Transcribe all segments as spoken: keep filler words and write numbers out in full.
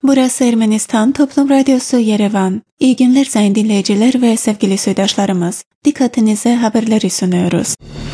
Burası Ermenistan Toplum Radyosu Yerevan. İyi günler sayın dinleyiciler ve sevgili soydaşlarımız. Dikkatinize haberleri sunuyoruz.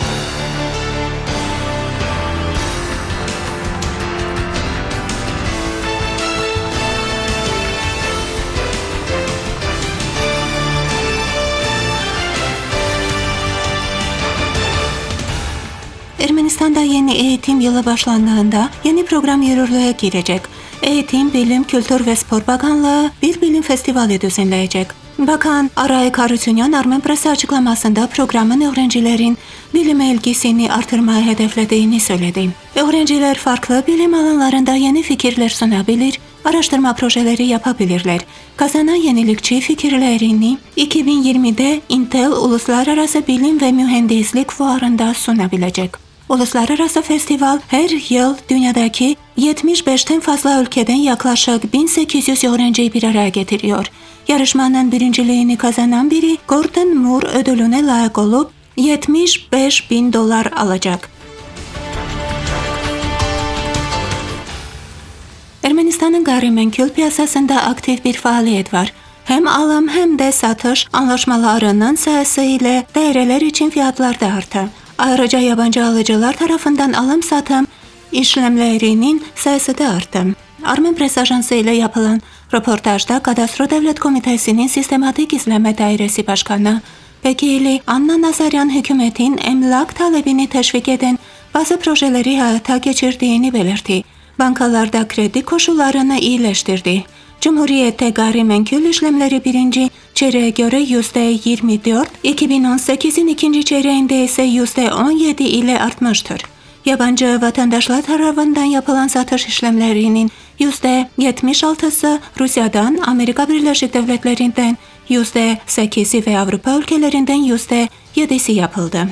Ermenistan'da yeni eğitim yılı başlandığında yeni program yürürlüğe girecek. Eğitim, Bilim, Kültür ve Spor Bakanlığı bir bilim festivali düzenleyecek. Bakan Aray Karutunyan Armen Presi açıklamasında programın öğrencilerin bilime ilgisini artırmayı hedeflediğini söyledi. Öğrenciler farklı bilim alanlarında yeni fikirler sunabilir, araştırma projeleri yapabilirler. Kazanan yenilikçi fikirlerini iki bin yirmide Intel Uluslararası Bilim ve Mühendislik Fuarı'nda sunabilecek. Uluslararası festival her yıl dünyadaki yetmiş beşten fazla ülkeden yaklaşık bin sekiz yüz öğrenciyi bir araya getiriyor. Yarışmanın birinciliğini kazanan biri Gordon Moore ödülüne layık olup yetmiş beş bin dolar alacak. Ermenistan'ın gayrimenkul piyasasında aktif bir faaliyet var. Hem alım hem de satış anlaşmalarının sayısı ile daireler için fiyatlar da arttı. Ayrıca yabancı alıcılar tarafından alım-satım işlemlerinin sayısı da arttı. Armen Press Ajansı ile yapılan röportajda Kadastro Devlet Komitesi'nin Sistematik İzleme Dairesi Başkanı Pekili Anna Nazaryan hükümetin emlak talebini teşvik eden bazı projeleri hayata geçirdiğini belirtti. Bankalarda kredi koşullarını iyileştirdi. Cumhuriyette gayrimenkul işlemleri birinci çeyreğe göre yüzde yirmi dört, iki bin on sekizin ikinci çeyreğinde ise yüzde on yedi ile artmıştır. Yabancı vatandaşlar tarafından yapılan satış işlemlerinin yüzde yetmiş altısı Rusya'dan, Amerika Birleşik Devletleri'nden yüzde sekizi ve Avrupa ülkelerinden yüzde yedisi yapıldı.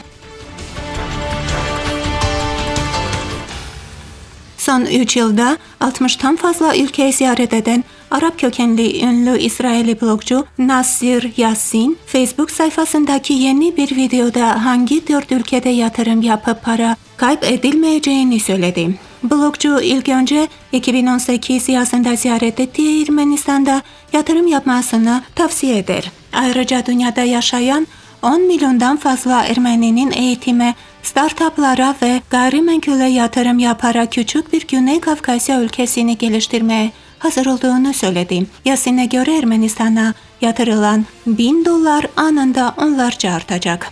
Son üç yılda altmıştan fazla ülkeyi ziyaret eden Arap kökenli ünlü İsraili blogcu Nasir Yassin, Facebook sayfasındaki yeni bir videoda hangi dört ülkede yatırım yapıp para kaybedilmeyeceğini söyledi. Blogcu ilk önce iki bin on sekiz yazında ziyaret ettiği Ermenistan'da yatırım yapmasını tavsiye eder. Ayrıca dünyada yaşayan on milyondan fazla Ermeninin eğitime, startuplara ve gayrimenkule yatırım yaparak küçük bir Güney Kafkasya ülkesini geliştirmeye hazır olduğunu söyledi. Yasin'e göre Ermenistan'a yatırılan bin dolar anında onlarca artacak.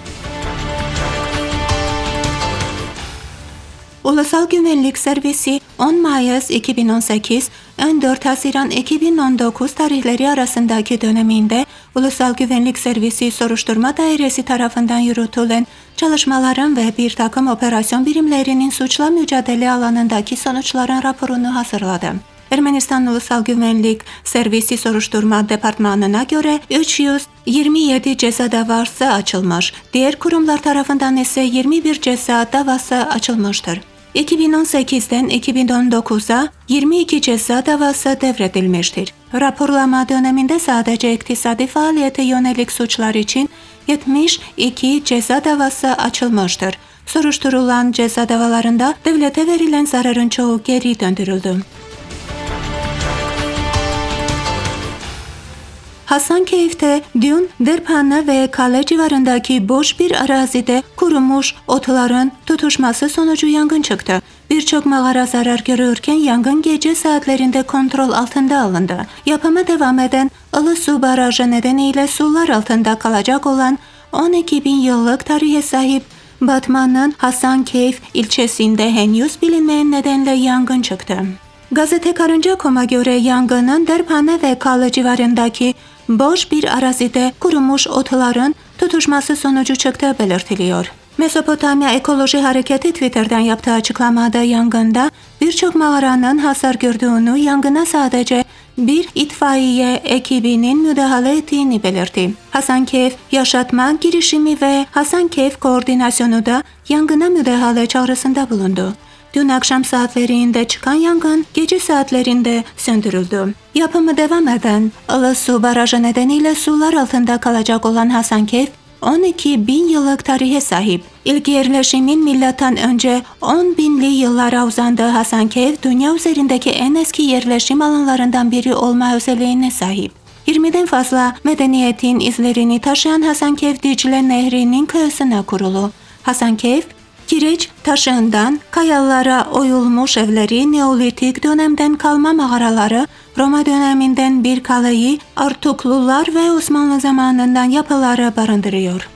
Ulusal Güvenlik Servisi on Mayıs iki bin on sekiz on dört Haziran iki bin on dokuz tarihleri arasındaki döneminde Ulusal Güvenlik Servisi Soruşturma Dairesi tarafından yürütülen çalışmaların ve bir takım operasyon birimlerinin suçla mücadele alanındaki sonuçların raporunu hazırladı. Ermenistan Ulusal Güvenlik Servisi Soruşturma Departmanı'na göre üç yüz yirmi yedi ceza davası açılmış, diğer kurumlar tarafından ise yirmi bir ceza davası açılmıştır. iki bin on sekizden iki bin on dokuza yirmi iki ceza davası devredilmiştir. Raporlama döneminde sadece iktisadi faaliyete yönelik suçlar için yetmiş iki ceza davası açılmıştır. Soruşturulan ceza davalarında devlete verilen zararın çoğu geri döndürüldü. Hasankeyf'te dün Derphane ve Kale civarındaki boş bir arazide kurumuş otların tutuşması sonucu yangın çıktı. Birçok mağara zarar görürken yangın gece saatlerinde kontrol altında alındı. Yapıma devam eden Ilısu Barajı nedeniyle sular altında kalacak olan on iki bin yıllık tarihe sahip Batman'ın Hasankeyf ilçesinde henüz bilinmeyen nedenle yangın çıktı. Gazete Karınca nokta com'a göre yangının Derphane ve Kale civarındaki boş bir arazide kurumuş otların tutuşması sonucu çıktığı belirtiliyor. Mesopotamya Ekoloji Hareketi Twitter'dan yaptığı açıklamada yangında birçok mağaranın hasar gördüğünü, yangına sadece bir itfaiye ekibinin müdahale ettiğini belirtti. Hasankeyf Yaşatma Girişimi ve Hasankeyf Koordinasyonu da yangına müdahale çağrısında bulundu. Dün akşam saatlerinde çıkan yangın gece saatlerinde söndürüldü. Yapımı devam eden Ilısu Barajı nedeniyle sular altında kalacak olan Hasankeyf, on iki bin yıllık tarihe sahip. İlk yerleşimin milattan önce on binli yıllara uzandığı Hasankeyf, dünya üzerindeki en eski yerleşim alanlarından biri olma özelliğine sahip. yirmiden fazla medeniyetin izlerini taşıyan Hasankeyf, Dicle Nehri'nin kıyısına kurulu. Hasankeyf, kireç taşından kayalara oyulmuş evleri, Neolitik dönemden kalma mağaraları, Roma döneminden bir kaleyi, Artuklular ve Osmanlı zamanından yapıları barındırıyor.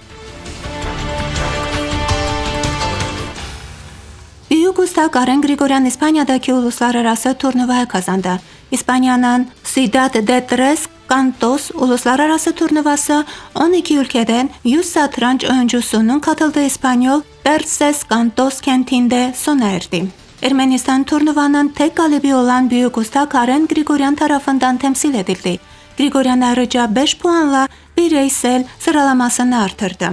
Büyük usta Karen Grigoryan İspanya'daki uluslararası turnuvayı kazandı. İspanya'nın Ciudad de Tres Cantos uluslararası turnuvası on iki ülkeden yüz satranç oyuncusunun katıldığı İspanyol Tres Cantos kentinde sona erdi. Ermenistan turnuvanın tek galibi olan büyük usta Karen Grigoryan tarafından temsil edildi. Grigoryan ayrıca beş puanla bireysel sıralamasını artırdı.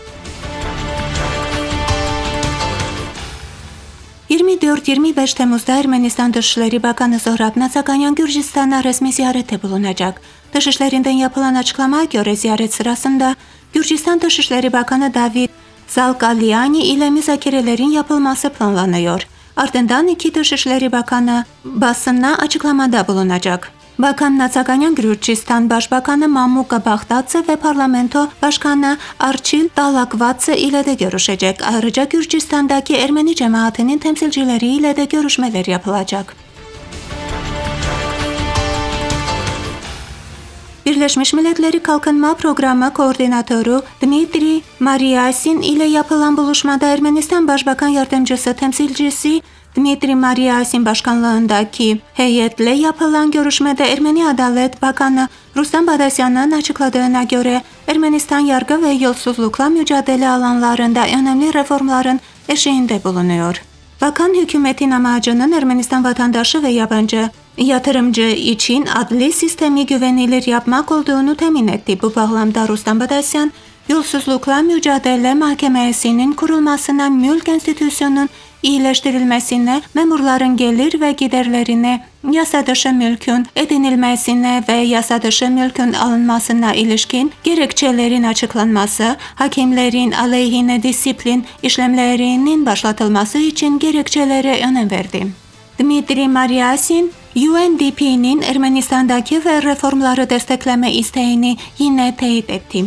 yirmi dört yirmi beş Temmuz'da Ermenistan Dışişleri Bakanı Zohrab Natsakanyan Gürcistan'a resmi ziyarette bulunacak. Dışişlerinden yapılan açıklamaya göre ziyaret sırasında Gürcistan Dışişleri Bakanı David Zalgalyani ile müzakerelerin yapılması planlanıyor. Ardından iki Dışişleri Bakanı basına açıklamada bulunacak. Bakan Natsakanyan Gürcistan Başbakanı Mamuka Baghdadze ve Parlamento Başkanı Archil Dalakvatse ile de görüşecek. Ayrıca Gürcistan'daki Ermeni cemaatinin temsilcileriyle de görüşmeler yapılacak. Birleşmiş Milletleri Kalkınma Programı Koordinatörü Dmitri Maryasin ile yapılan buluşmada Ermenistan Başbakan Yardımcısı temsilcisi Dmitri Maryasin başkanlığındaki heyetle yapılan görüşmede Ermeni Adalet Bakanı Rustam Badasyan'ın açıkladığına göre Ermenistan yargı ve yolsuzlukla mücadele alanlarında önemli reformların eşiğinde bulunuyor. Bakan hükümetin amacının Ermenistan vatandaşı ve yabancı yatırımcı için adli sistemi güvenilir yapmak olduğunu temin etti. Bu bağlamda Rustam Badasyan, yolsuzlukla mücadele mahkemesinin kurulmasına, mülk enstitüsyonunun iyileştirilmesine, memurların gelir ve giderlerine, yasa dışı mülkün edinilmesine ve yasa dışı mülkün alınmasına ilişkin gerekçelerin açıklanması, hakimlerin aleyhine disiplin işlemlerinin başlatılması için gerekçelere önem verdi. Dmitri Maryasin, U N D P'nin Ermenistan'daki ve reformları destekleme isteğini yine teyit etti.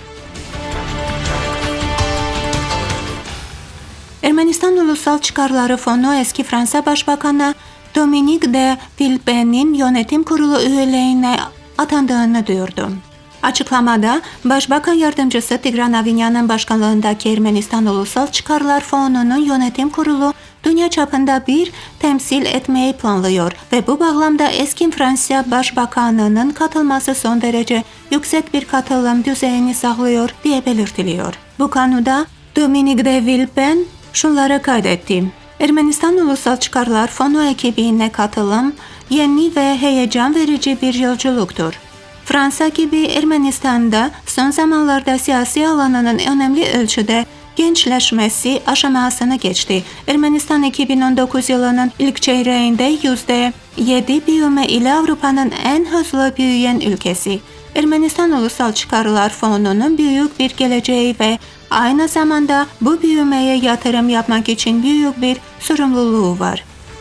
Ermenistan Ulusal Çıkarları Fonu eski Fransa Başbakanı Dominique de Villepin'in yönetim kurulu üyeliğine atandığını duyurdu. Açıklamada Başbakan Yardımcısı Tigran Avinyan'ın başkanlığındaki Ermenistan Ulusal Çıkarlar Fonu'nun yönetim kurulu dünya çapında bir temsil etmeyi planlıyor ve bu bağlamda eski Fransa Başbakanı'nın katılması son derece yüksek bir katılım düzeyini sağlıyor diye belirtiliyor. Bu konuda Dominique de Villepin şunları kaydetti. Ermenistan Ulusal Çıkarlar Fonu ekibine katılım yeni ve heyecan verici bir yolculuktur. Fransa gibi Ermenistan'da son zamanlarda siyasi alanının önemli ölçüde gençleşmesi aşamasına geçti. Ermenistan iki bin on dokuz yılının ilk çeyreğinde yüzde yedi büyüme ile Avrupa'nın en hızlı büyüyen ülkesi. Ermenistan Ulusal Çıkarlar Fonu'nun büyük bir geleceği ve aynı zamanda bu büyümeye yatırım yapmak için büyük bir sorumluluğu var.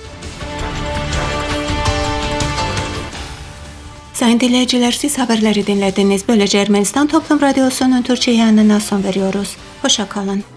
Sayın dinleyiciler, siz haberleri dinlediniz. Böylece Ermenistan Toplum Radyosu'nun Türkçe yayınına son veriyoruz. Hoşça kalın.